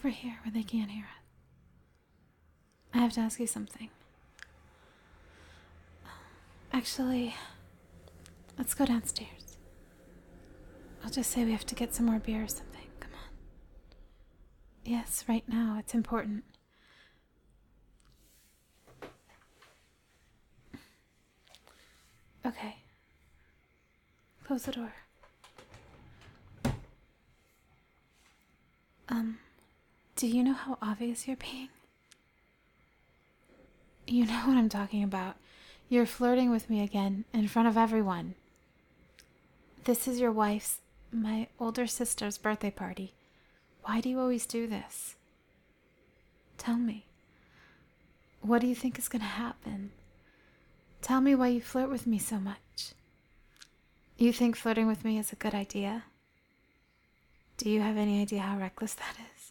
over here where they can't hear us. I have to ask you something. Actually, let's go downstairs. I'll just say we have to get some more beer or something. Come on. Yes, right now. It's important. Okay. Close the door. Do you know how obvious you're being? You know what I'm talking about. You're flirting with me again in front of everyone. This is your wife's, my older sister's birthday party. Why do you always do this? Tell me. What do you think is going to happen? Tell me why you flirt with me so much. You think flirting with me is a good idea? Do you have any idea how reckless that is?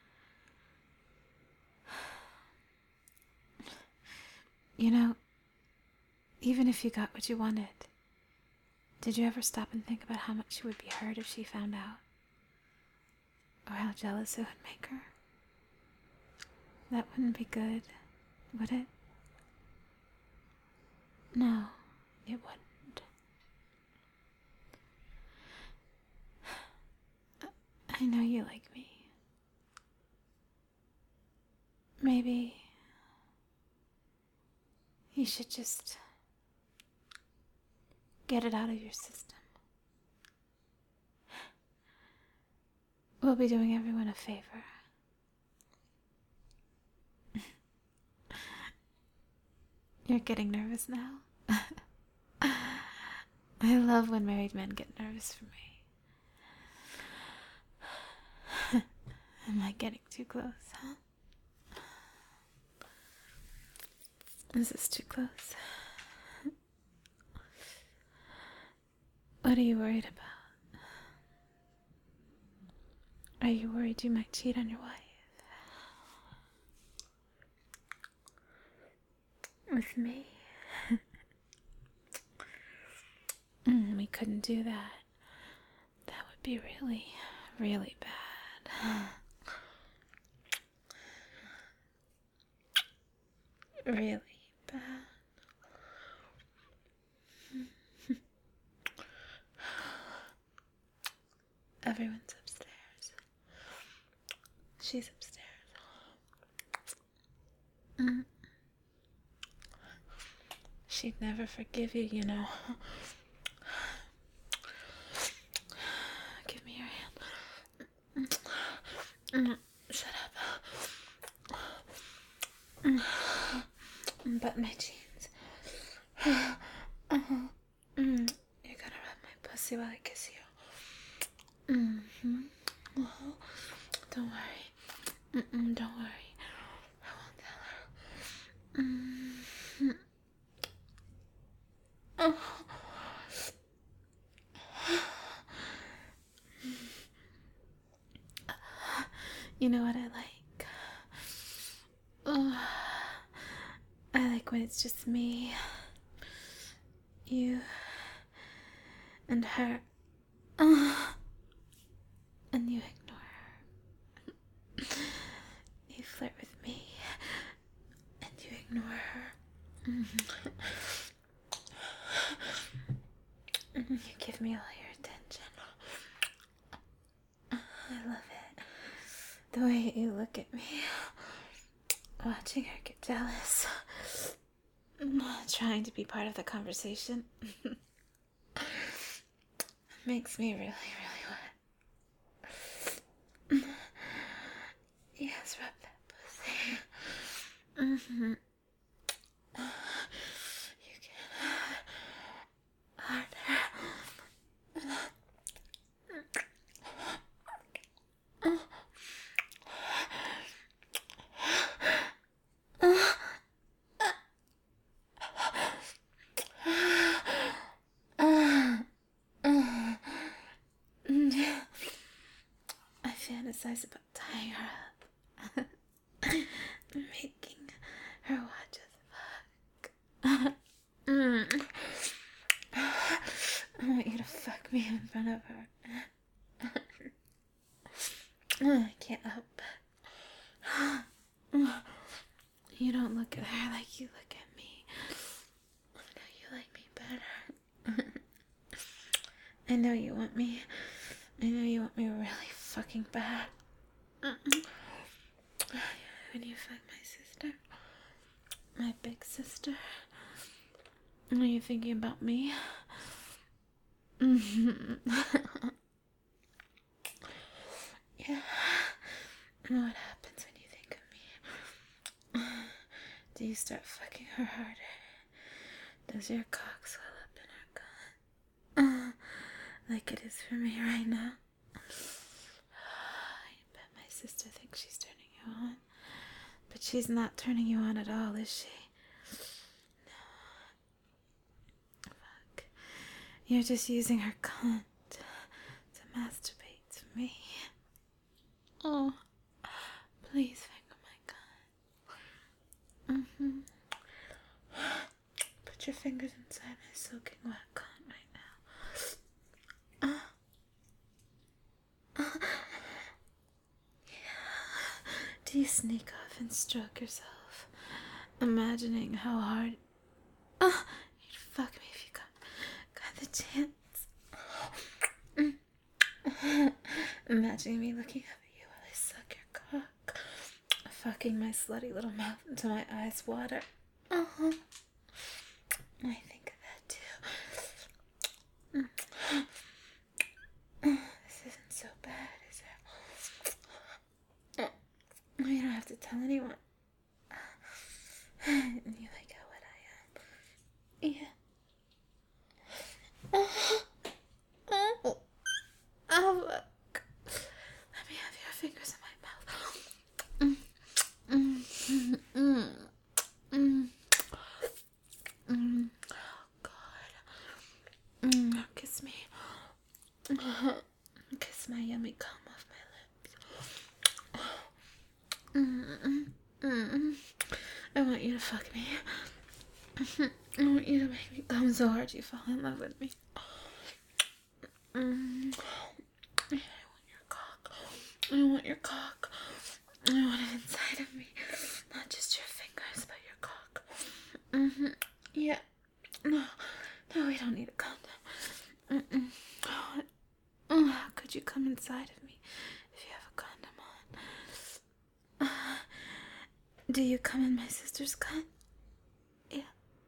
You know, even if you got what you wanted, did you ever stop and think about how much she would be hurt if she found out? Or how jealous it would make her? That wouldn't be good, would it? No, it wouldn't. I know you like me. Maybe you should just get it out of your system. We'll be doing everyone a favor. You're getting nervous now? I love when married men get nervous for me. Am I getting too close, huh? Is this too close? What are you worried about? Are you worried you might cheat on your wife? With me? We couldn't do that. That would be really, really bad. Really bad. Everyone's upstairs. She's upstairs. She'd never forgive you, you know. Give me your hand. Shut up. Button my jeans. You're gonna rub my pussy while I kiss you. Don't worry. Don't worry. I won't tell her. You know what I like? I like when it's just me, you, and her, and you ignore her. You flirt with me, and you ignore her. You give me all your attention. I love it. The way you look at me, watching her get jealous, trying to be part of the conversation, makes me really, really wet. Yes, rub that pussy. You can harder. I fantasize about tying her up, making her watch us fuck. I want you to fuck me in front of her. I can't help You don't look at her like you look at me. I know you like me better. I know you want me. I know you want me really fucking bad. When you fuck my sister, my big sister, are you thinking about me? Yeah. And what happens when you think of me? Do you start fucking her harder? Does your cock swell up in her gut? Like it is for me right now? I bet my sister thinks she's turning you on. But she's not turning you on at all, is she? No. Fuck. You're just using her cunt to masturbate to me. Oh, please finger my cunt. Put your fingers inside my soaking wet cunt right now. Yeah. Do you sneak off and stroke yourself, imagining how hard you'd fuck me if you got the chance? Imagining me looking up at you while I suck your cock, fucking my slutty little mouth until my eyes water. I think of that too. This isn't so bad, is it? You don't have to tell anyone. You like how wet I am. Yeah. Oh, look. Let me have your fingers in my mouth. Oh, God. Kiss me. Kiss my yummy cum off my lips. I want you to fuck me. I want you to make me come so hard you fall in love with me. I want your cock. I want your cock. I want it inside of me. Not just your fingers, but your cock. Yeah. No, we don't need a condom. How could you come inside of me if you have a condom on? Do you come in my sister's cunt? Yeah.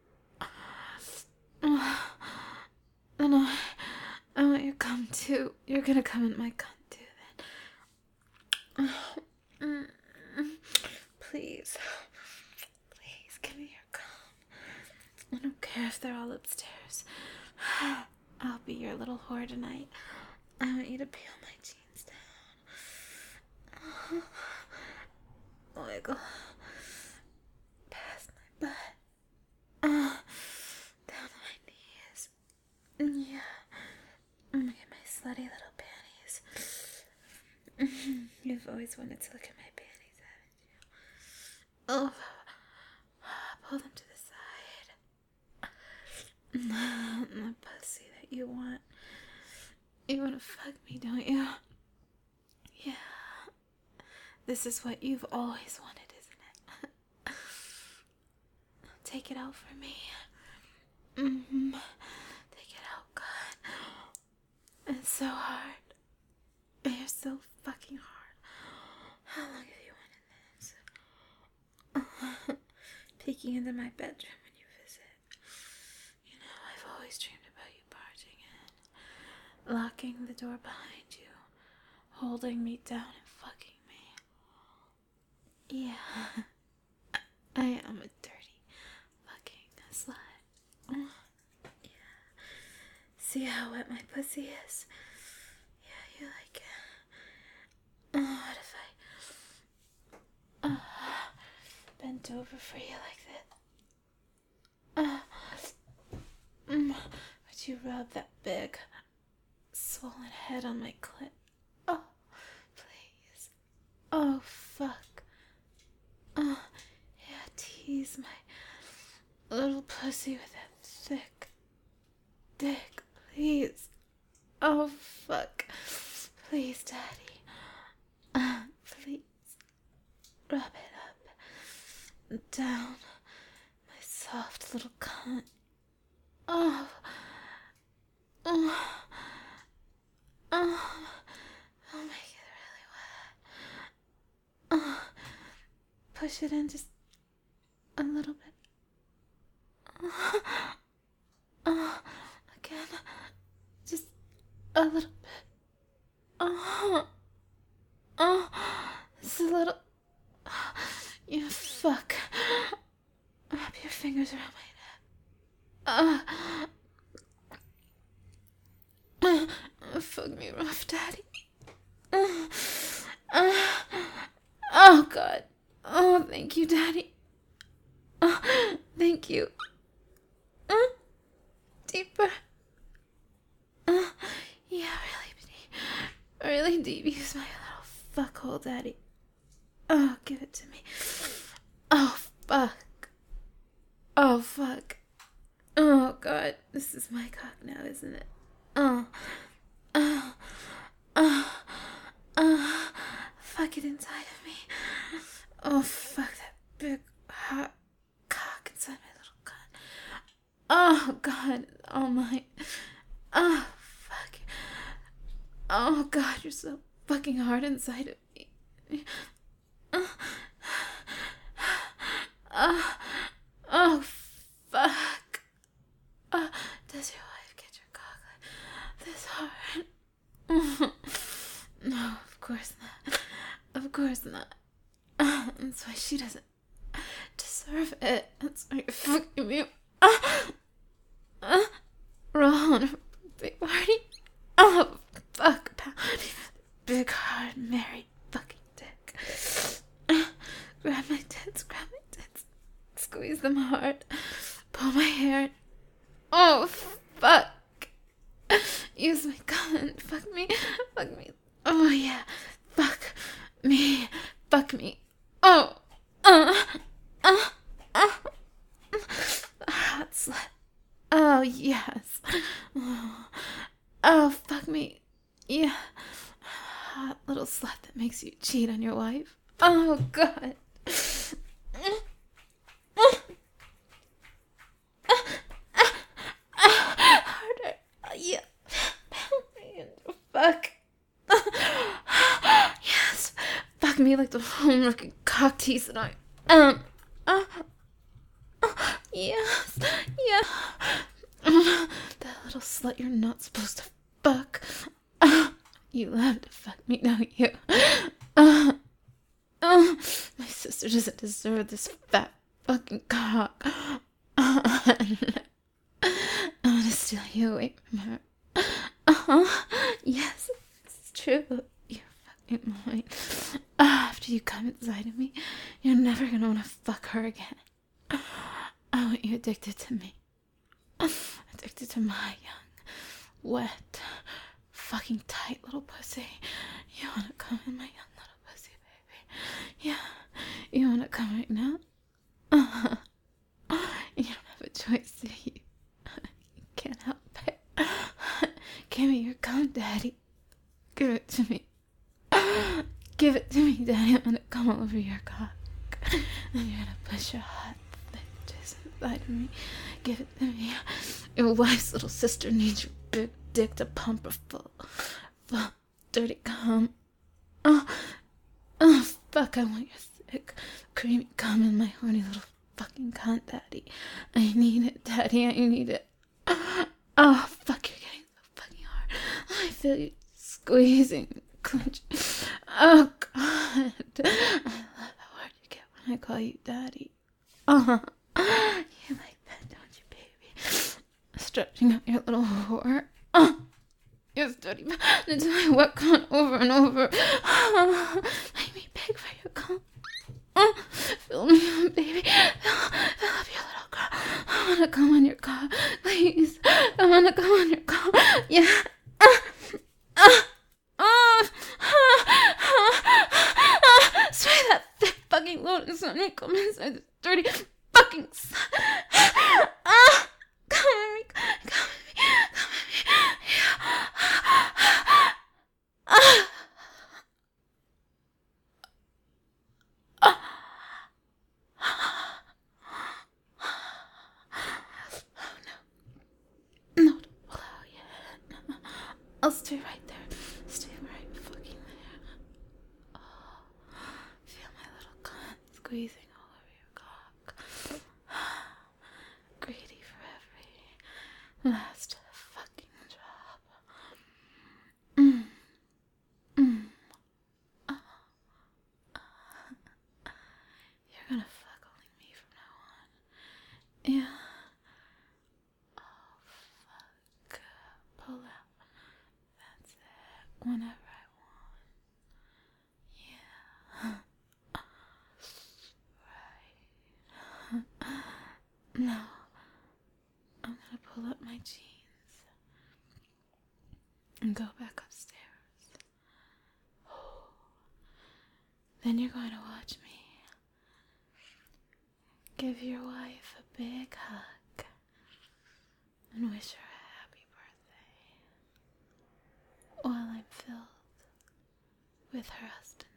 No, I want your cum too. You're gonna come in my cunt too then. Please, give me your cum. I don't care if they're all upstairs. I'll be your little whore tonight. I want you to peel my jeans down. Wiggle. Past my butt. Down to my knees. Yeah. Look at my slutty little panties. You've always wanted to look at my panties, haven't you? Oh. Pull them to the side. The pussy that you want. You want to fuck me, don't you? Yeah. This is what you've always wanted, isn't it? Take it out for me. Take it out, God. It's so hard. You're so fucking hard. How long have you wanted this? Peeking into my bedroom when you visit. You know, I've always dreamed about you barging in, locking the door behind you, holding me down and fucking me. Yeah. I am a dirty fucking slut. Yeah. See how wet my pussy is? Yeah, you like it. What if I bent over for you like this? Would you rub that big, swollen head on my clit? Oh, please. Oh, fuck. Yeah, tease my little pussy with that thick dick, please. Oh, fuck. Please, Daddy. Please. Rub it up. down, my soft little cunt. Oh, oh, oh, I'll make it really wet. Oh, push it in just a little bit. Oh, oh, again, just a little bit. Oh, oh, it's a little. You fuck. Wrap your fingers around my neck. Fuck me rough, Daddy. Oh, God. Oh, thank you, Daddy. Oh, thank you. Deeper. Yeah, really deep. Use my little fuckhole, Daddy. Oh, give it to me. Oh, fuck. Oh, fuck. Oh, God. This is my cock now, isn't it? Fuck it inside of me. Oh, fuck that big, hot cock inside my little gun. Oh, God. Oh, my. Oh, fuck. Oh, God, you're so fucking hard inside of me. Oh, fuck. Does your wife get your cock this hard? No, of course not. Of course not. That's why she doesn't deserve it. That's why you're fucking me. Roll on a big party. Oh, fuck, pound. Big, hard, married fucking dick. Grab my tits. Squeeze them hard. Pull my hair. Oh, fuck. Use my gun. Fuck me. Oh, yeah. Fuck me. Oh. Hot slut. Oh, yes. Oh, fuck me. Yeah. Hot little slut that makes you cheat on your wife. Oh, God. Harder. Yeah. Fuck. Yes. Fuck me like the home looking cock tease that I am. Yes. Yeah. That little slut you're not supposed to fuck. You love to fuck me, don't you? My sister doesn't deserve this fat fucking cock. I'm gonna steal you away from her. Yes, it's true. You're fucking mine. After you come inside of me, you're never gonna wanna fuck her again. I want you addicted to me. Addicted to my young, wet, fucking tight little pussy. You wanna come in my young little pussy, baby? Yeah. You wanna come right now? You don't have a choice, do you? You can't help it. Give me your cum, Daddy. Give it to me. Give it to me, Daddy. I'm gonna come all over your cock. And you're gonna push your hot bitches inside of me. Give it to me. Your wife's little sister needs your big dick to pump her full dirty cum. Oh, fuck, I want your thick, creamy cum in my horny little fucking cunt, Daddy. I need it, Daddy, I need it. Oh, fuck, you're getting so fucking hard. I feel you squeezing, clenching. Oh, God. I love how hard you get when I call you Daddy. You like that, don't you, baby? Stretching out your little whore. Yes, dirty man. Into my wet cunt over and over. Make me beg for your cum. Fill me up, baby. Fill up your little girl. I wanna come on your cock, please. I wanna come on your cock. Yeah. Spray that thick fucking lotus on me. Come inside this dirty fucking come at me. squeezing all over your cock. Greedy for every last fucking drop. You're gonna fuck only me from now on. Yeah. Oh, fuck. Pull out. That's it. Whenever I want. Yeah. Right. Now, I'm gonna pull up my jeans and go back upstairs. Then you're going to watch me give your wife a big hug and wish her a happy birthday while I'm filled with her husband.